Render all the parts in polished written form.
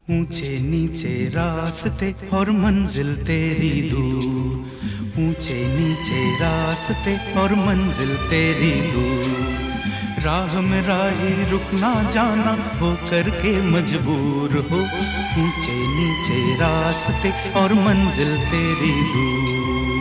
ऊंचे नीचे रास्ते और मंजिल तेरी दूर, ऊंचे नीचे रास्ते और मंजिल तेरी दूर। राह में राही रुकना जाना हो करके मजबूर हो, ऊंचे नीचे रास्ते और मंजिल तेरी दूर।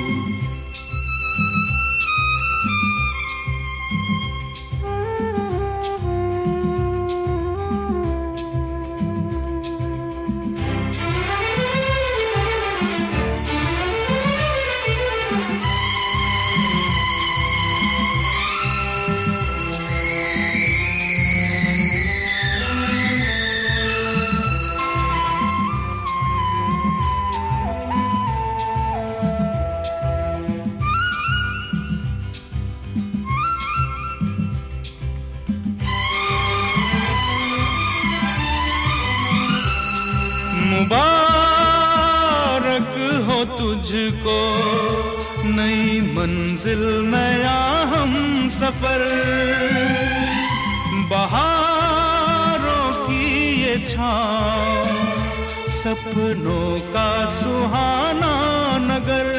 मुबारक हो तुझको नई मंजिल नया हम सफर, बहारों की ये छाँव सपनों का सुहाना नगर।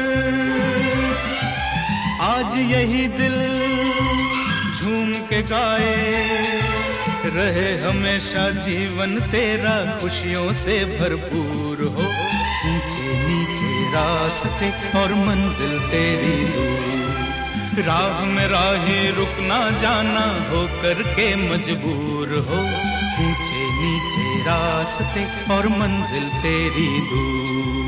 आज यही दिल झूम के गाए, रहे हमेशा जीवन तेरा खुशियों से भरपूर हो, ऊंचे नीचे रास्ते और मंजिल तेरी दूर। राह में राही रुकना जाना हो करके मजबूर हो, ऊंचे नीचे रास्ते और मंजिल तेरी दूर।